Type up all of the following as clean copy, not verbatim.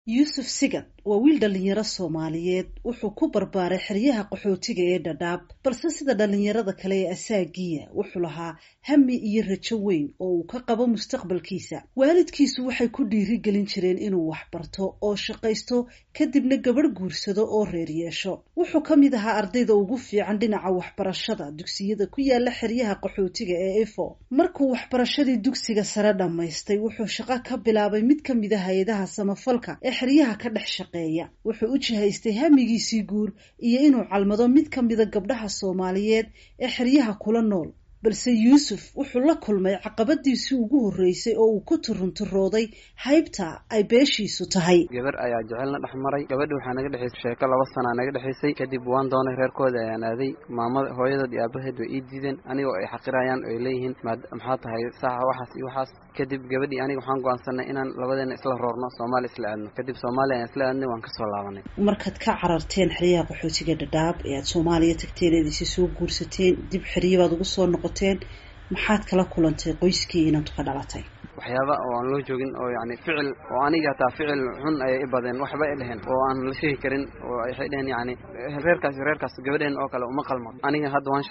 Yuusuf Sigad waa wiil dhalinyaro Soomaaliyeed wuxuu ku barbaaray xeryaha qaxootiga ee Dadaab balse sida dhalinyarada kale ee asaagiya wuxuu lahaa hami iyo rajo weyn oo uu ka qabo mustaqbalkiisa. Waalidkiisu waxay ku dhiirigelin jireen inuu wax barto oo shaqaysto kadibna gabadh guursado oo reer yeesho. Wuxuu ka mid ahaa ardayda ugu fiican dhinaca waxbarashada dugsiyada ku yaala xeryaha qaxootiga ee Ifo. Markuu waxbarashadii dugsiga sare dhamaystay wuxuu shaqo ka bilaabay mid ka mid ah hay'adaha samafalka ee xeryaha ka dhex shaqeeya. Wuxuu u jihaystay hamigiisii guur iyo inuu calmado mid ka mid ah gabdhaha Soomaaliyeed ee xeryaha kula nool. balse Yuusuf wuxuu la kulmay caqabadiisii ugu horeysay oo uu ku turunturooday haybta ay beeshiisu tahay. gabar ayaa jecelna dhaxmaray gabadhu waxa naga dhaxaysay sheeko 2 sano naga dhaxaysay kadib waan doonay reerkooda ayaan aaday maamada hooyadood iyo aabaheed way ii diideen anigoo ay xaqirayaan oo ay leeyihiin maxaa tahay saaxa waxaas kadib gabadhii aniga waxaan go'aansanay inaan labadeena isla roorno Soomaali isla aadno kadib Soomaaliya aan isla aadnay waan ka soo laabanay. markaad ka cararteen xeryaha qaxootiga Dadaab ee aad Soomaaliya tagteen ee soo guursateen dib xeryaha ugu soo noqoteen maxaad kala kulantay qoyskii inaad ka dhalatay waxyaaba oo aan loo joogin oo yani ficil oo aniga taa ficil xun ay ibadeen waxba ay dhahan oo aan la sheegi karin oo ay xidhan yani reerkaas gabadheen oo kale uma qalmo aniga hadda waan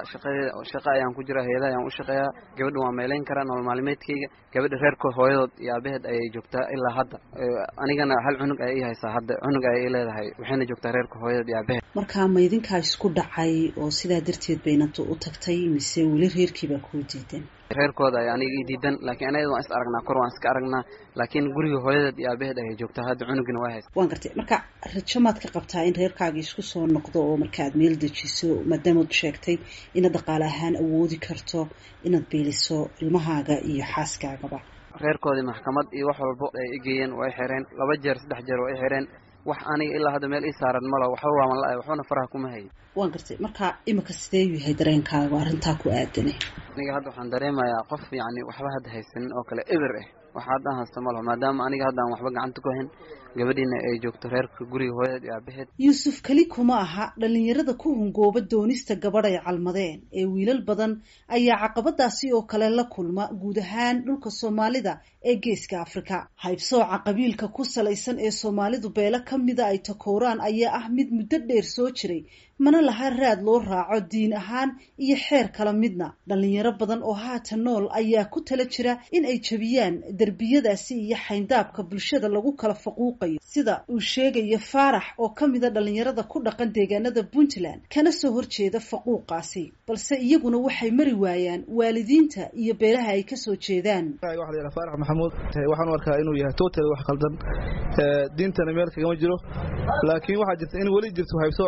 shaqo ayaan ku jira hay'adaha ayaan u shaqeeyaa gabadhu waan meelayn karaa nolol maalmeedkayga gabadha reerkooda hooyadood iyo aabaheed ayay joogtaa ilaa hadda anigana hal cunug ay ii haysaa hadda cunug ay leedahay waxayna joogtaa reerka hooyadood iyo aabaheed. marka ma idinkaa isku dhacay oo sidaa darteed baynanta u tagtay mise weli reerkiiba ku diideen reerkooda ay aniga ii diidan laakiin anaga waan is aragnaa kor waan iska aragnaa laakiin guriga hooyadeed iyo aabaheed ay joogtaa hadda cunugina waa haysta. waan gartay marka rajo maad ka qabtaa in reerkaaga isku soo noqdo oo markaad meel dejiso maadaama aad sheegtay inaad dhaqaale ahaan awoodi karto inaad beeliso ilmahaaga iyo xaaskaagaba. reerkoodii maxkamad iyo wax walba ay igeeyeen way xireen 2 jeer 3 jeer way xireen wax aniga ilaa hadda meel ii saaran malo waxba waan la waxna faraha kuma hayn. waan gartay marka imika sidee yahay dareenkaaga arintaa ku aadanay aniga hadda waxaan dareemayaa qof yani waxba hadda haysan oo kale eber waxa hadda haysto malo maadaama aniga hadda aan waxba gacanta ku hayn gabadhiina ay joogto reerka guriga hooyadeed iyo aabaheed. Yuusuf kali kuma aha dhalinyarada ku hungooba doonista gabadh ay calmadeen ee wiilal badan ayaa caqabadaasi oo kale la kulma guud ahaan dhulka Soomaalida ee geeska Afrika. haybsooca qabiilka ku salaysan ee Soomaalidu beela kamida ay takooraan ayaa ah mid muddo dheer soo jiray mana laha raad loo raaco diin ahaan iyo xeer kala midna. dhalinyaro badan oo haatan nool ayaa ku tala jira in ay jabiyaan darbiyadaasi iyo xayndaabka bulshada lagu kala faquuqayo sida uu sheegayo Faarax oo kamida dhalinyarada ku dhaqan deegaanada Puntland kana soo horjeeda faquuqaasi balse iyaguna waxay mari waayaan waalidiinta iyo beelaha ay ka soo jeedaan. Faarax Maxamuud waxaan arkaa inuu yahay total wax qaldan diintana meel kaga jiro laakiin waxa jirta in wali jirto haybsooc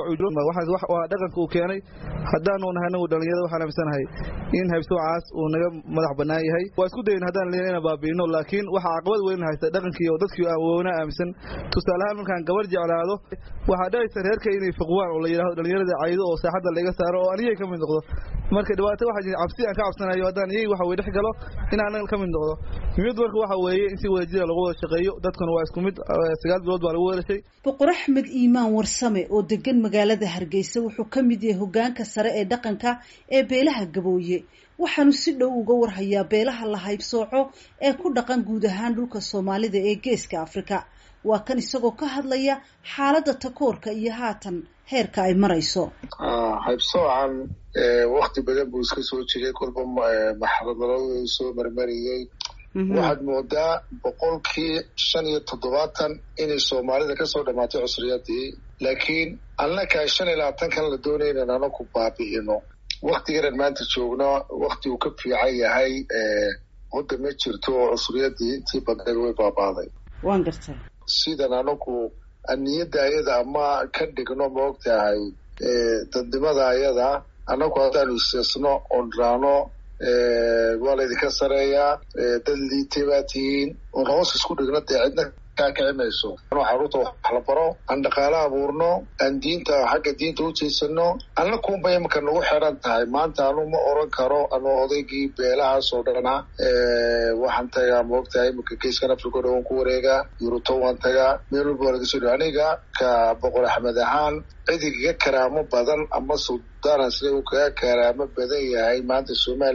waa dhaqanka uu keenay haddaanu nahayna dhalinyarada waxaan aaminsanahay in haybsoocaas uu naga madax banaan yahay waa isku dayin haddaan leeyahay baabiino laakiin waxa caqabad weyn haysta dhaqankii oo dadkii aan woona aaminsan tusaalahaan markaan gabar jeclaado waxa dhaysa reerka inay fiqwaan oo la yiraahdo dhalinyarada caydo oo saaxada laga saaro oo aniga ka mid noqdo marka dhibaato waxa jirta cabsi aan ka cabsanayo haddaan iyaga waxa way dhex galo in aan ka mid noqdo mid warka waxa weeye in si wadajir lagu wada shaqeeyo dadkuna waa isku mid 9 bilood baa lagu weerashay. Boqor Axmed Iimaan Warsame oo degan magaalada Hargeysa wuxuu ka mid yahay hoggaanka sare ee dhaqanka ee beelaha Gabooye waxaanu si dhow uga warhayaa beelaha la haybsooco ee ku dhaqan guud ahaan dhulka Soomaalida ee geeska Afrika. waa kan isagoo ka hadlaya xaaladda takoorka iyo haatan heerka ay marayso. haybsoocan waqti badan buu iska soo jiray kolba maxaradalada soo marmariyay waxaad moodaa 75% inay Soomaalida ka soo dhamaatay cusriyadii laakiin annaka 25 kan la doonayna inaan ku baabi'ino waqtigan maanta joogno waqti uu ka fiican yahay wadda ma jirto cusriyadii intii badan way baabaaday. waan gartay sidan anagu aniyada ayada ama ka dhigno moogtahay dadnimada ayada anagu hadaan istisno on raano waa laydinka sareeyaa dad liitibaatiin on hoos isku dhigno dee cidna kaa kicimayso xaruurta wax la baro aan dhaqaale abuurno aan diinta xagga diinta u jeesano alla kuunba imika nagu xiran tahay maanta anu ma oran karo anoo odaygii beelahaas oo dhana waxaan tagaa moogtahay imika geeskan Afrika oo ku wareegaa Yuruto waan tagaa meel walba laga soo aniga ka Boqor Axmed ahaan cidiga karaamo badan ama Suudaan sida uu ka karaamo badan yahay maanta Somaliland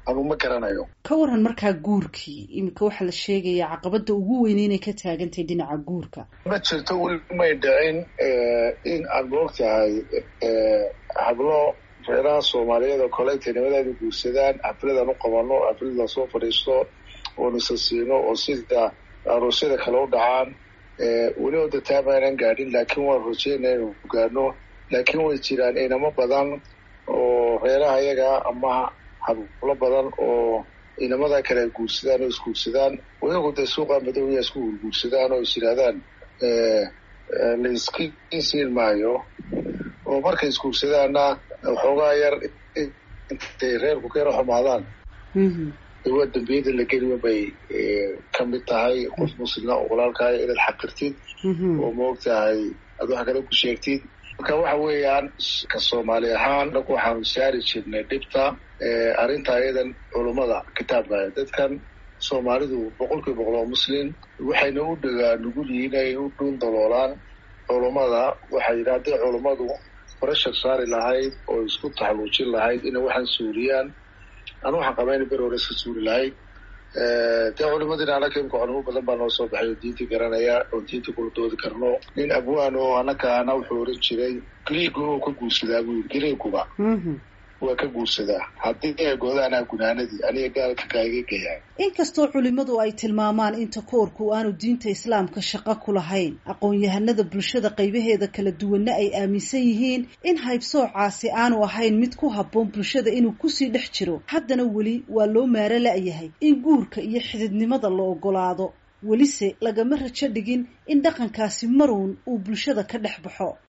anu ma garanayo. Ka waran markaa guurkii iminka waxaa la sheegayaa caqabada ugu weyn inay ka taagantahay dhinaca guurka. Ma jirto weli may dhicin in aan moogtahay hablo reeraha Soomaaliyeed oo kale tanimadooda guursadaan xafladaan u qabano xaflada soo fadhiisto oo nisasiino oo sida aroosyada kale u dhacaan weli oo dadaamaynan gaadhin laakiin waan rajeynaa inuu gaadhno laakiin way jiraan inamo badan oo reeraha iyaga ama hablo badan oo inamada kale guursadaan oo isguursadaan iyagu dee suuqa madow iyo isku guursadaan oo is yidhaahdaan la iskiisiin maayo oo markay isguursadaanna waxoogaa yar intay reerku ka yaro xumaadaan waa dambiyada la geliyo bay ka mid tahay qof muslima oo walaalkaayo inaad xaqirtid oo maogtahay aad wax kale ku sheegtid marka waxa weeyaan ka Soomaali ahaan anagu waxaanu saari jirnay dhibta arrinta iyadan culummada kitaabka dadkan Soomaalidu 100% oo muslim waxayna u dhagaa nugul yihiin ay u dhuun daloolaan culummada waxay yiraahdeen culummadu qorashad saari lahayd oo isku taxaluujin lahayd inay waxaan suuriyaan anu waxaan qabaynay bar hore iska suuri lahayd dee culimadina anaka imka culimo badan baa noo soo baxay oo diinta garanaya oo diinta kula doodi karno nin abwaan oo anakaana wuxuu oran jiray griigu oo ka guursadaa buu griiguba waa ka guursadaa haddii ay goodaanaa gunaanadii aniga gaalka kaaga geeyay inkastoo culimadu ay tilmaamaan in takoorku aanu diinta islaamka shaqo ku lahayn aqoon-yahanada bulshada qaybaheeda kala duwanna ay aaminsan yihiin in haybsoocaasi aanu ahayn mid ku habboon bulshada inuu kusii dhex jiro haddana weli waa loo maaro la'yahay in guurka iyo xididnimada la ogolaado welise lagama rajo dhigin in dhaqankaasi maruun uu bulshada ka dhex baxo